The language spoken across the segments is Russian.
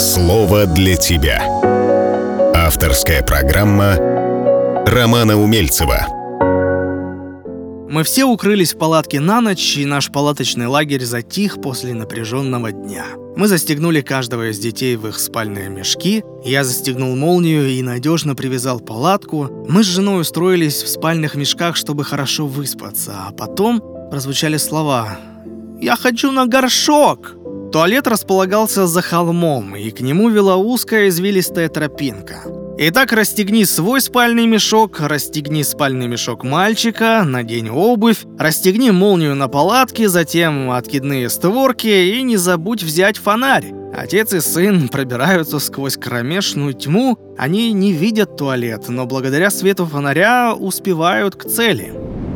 Слово для тебя. Авторская программа Романа Умельцева. Мы все укрылись в палатке на ночь, и наш палаточный лагерь затих после напряженного дня. Мы застегнули каждого из детей в их спальные мешки, я застегнул молнию и надежно привязал палатку. Мы с женой устроились в спальных мешках, чтобы хорошо выспаться, а потом прозвучали слова: «Я хочу на горшок!» Туалет располагался за холмом, и к нему вела узкая извилистая тропинка. Итак, расстегни свой спальный мешок, расстегни спальный мешок мальчика, надень обувь, расстегни молнию на палатке, затем откидные створки и не забудь взять фонарь. Отец и сын пробираются сквозь кромешную тьму, они не видят туалет, но благодаря свету фонаря успевают к цели.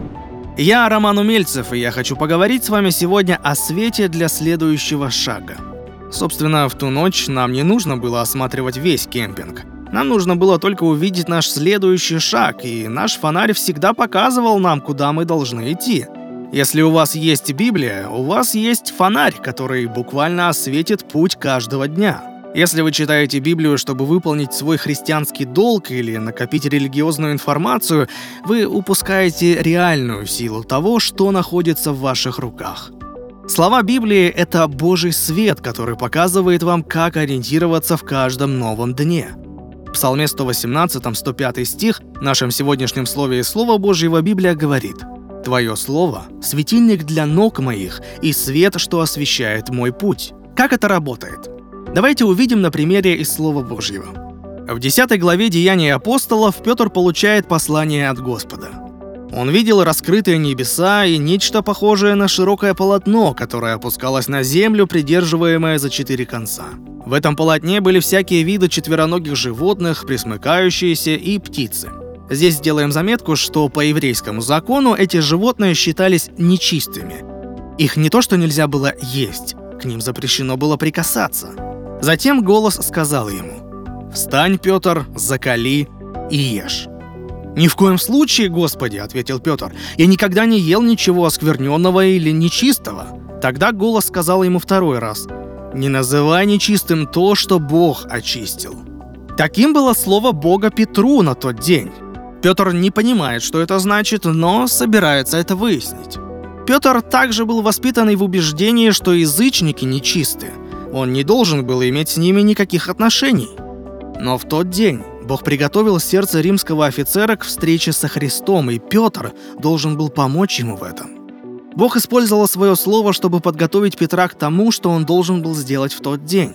Я Роман Умельцев, и я хочу поговорить с вами сегодня о свете для следующего шага. Собственно, в ту ночь нам не нужно было осматривать весь кемпинг. Нам нужно было только увидеть наш следующий шаг, и наш фонарь всегда показывал нам, куда мы должны идти. Если у вас есть Библия, у вас есть фонарь, который буквально осветит путь каждого дня. Если вы читаете Библию, чтобы выполнить свой христианский долг или накопить религиозную информацию, вы упускаете реальную силу того, что находится в ваших руках. Слова Библии — это Божий свет, который показывает вам, как ориентироваться в каждом новом дне. В Псалме 118, 105 стих, в нашем сегодняшнем слове из Слова Божьего, Библия говорит: «Твое слово — светильник для ног моих и свет, что освещает мой путь». Как это работает? Давайте увидим на примере из Слова Божьего. В 10 главе Деяний апостолов Петр получает послание от Господа. Он видел раскрытые небеса и нечто похожее на широкое полотно, которое опускалось на землю, придерживаемое за 4 конца. В этом полотне были всякие виды четвероногих животных, пресмыкающиеся и птицы. Здесь сделаем заметку, что по еврейскому закону эти животные считались нечистыми. Их не то что нельзя было есть, к ним запрещено было прикасаться. Затем голос сказал ему: «Встань, Петр, закали и ешь». «Ни в коем случае, Господи», — ответил Петр, — «я никогда не ел ничего оскверненного или нечистого». Тогда голос сказал ему второй раз: «Не называй нечистым то, что Бог очистил». Таким было слово Бога Петру на тот день. Петр не понимает, что это значит, но собирается это выяснить. Петр также был воспитанный в убеждении, что язычники нечисты. Он не должен был иметь с ними никаких отношений. Но в тот день Бог приготовил сердце римского офицера к встрече со Христом, и Петр должен был помочь ему в этом. Бог использовал свое слово, чтобы подготовить Петра к тому, что он должен был сделать в тот день.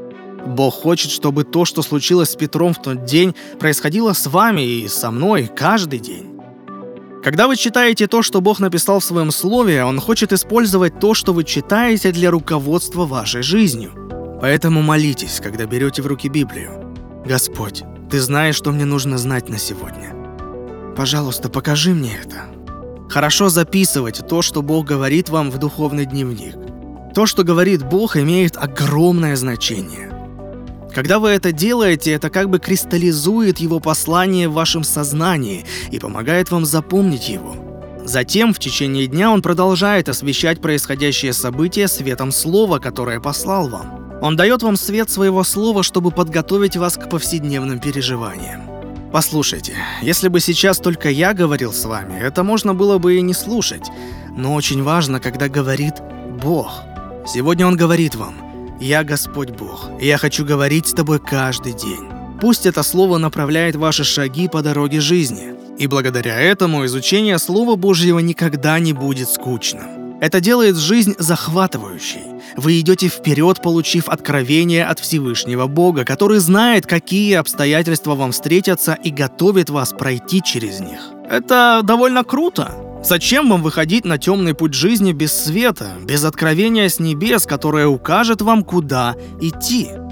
Бог хочет, чтобы то, что случилось с Петром в тот день, происходило с вами и со мной каждый день. Когда вы читаете то, что Бог написал в своем слове, Он хочет использовать то, что вы читаете, для руководства вашей жизнью. Поэтому молитесь, когда берете в руки Библию: «Господь, Ты знаешь, что мне нужно знать на сегодня. Пожалуйста, покажи мне это». Хорошо записывать то, что Бог говорит вам, в духовный дневник. То, что говорит Бог, имеет огромное значение. Когда вы это делаете, это как бы кристаллизует Его послание в вашем сознании и помогает вам запомнить его. Затем, в течение дня, Он продолжает освещать происходящие события светом Слова, которое послал вам. Он дает вам свет своего Слова, чтобы подготовить вас к повседневным переживаниям. Послушайте, если бы сейчас только я говорил с вами, это можно было бы и не слушать. Но очень важно, когда говорит Бог. Сегодня Он говорит вам: «Я Господь Бог, и я хочу говорить с тобой каждый день». Пусть это слово направляет ваши шаги по дороге жизни. И благодаря этому изучение Слова Божьего никогда не будет скучным. Это делает жизнь захватывающей. Вы идете вперед, получив откровение от Всевышнего Бога, который знает, какие обстоятельства вам встретятся, и готовит вас пройти через них. Это довольно круто. Зачем вам выходить на темный путь жизни без света, без откровения с небес, которое укажет вам, куда идти?